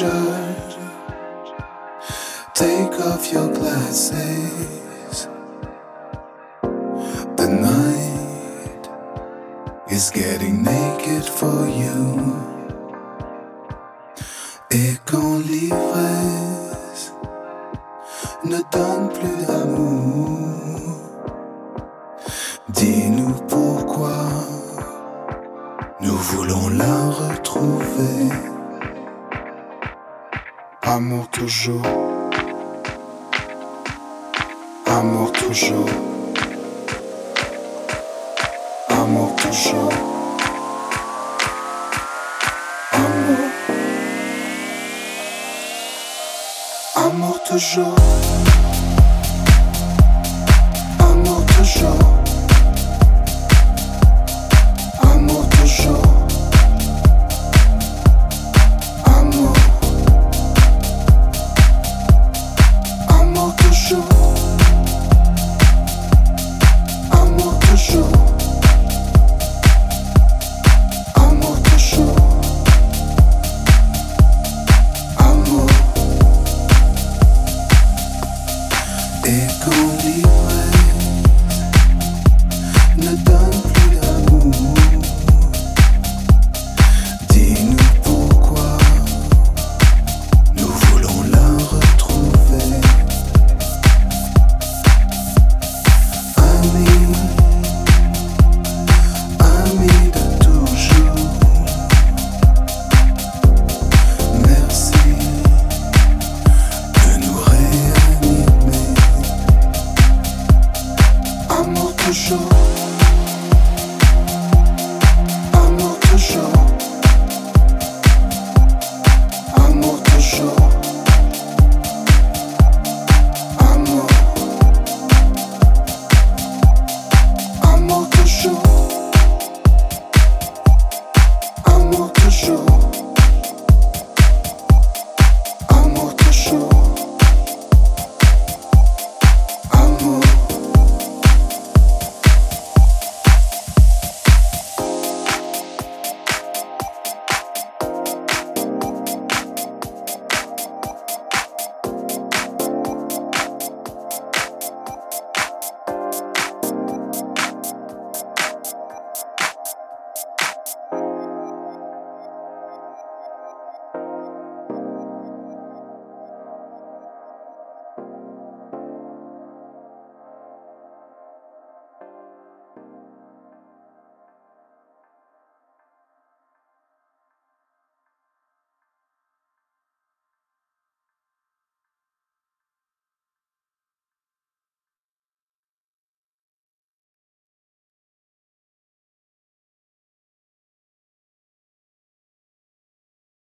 stranger, take off your glasses. The night is getting naked for you. Et quand l'ivresse ne donne plus d'amour, dis-nous pourquoi nous voulons la retrouver. Amour toujours, amour toujours, amour toujours, amour, amour toujours, amour toujours, amour toujours. Amour toujours, amour toujours, amour. Et quand l'ivresse ne donne plus d'amour, dis-nous pourquoi nous voulons la retrouver. Amis de toujours, merci de nous réanimer. Amour toujours.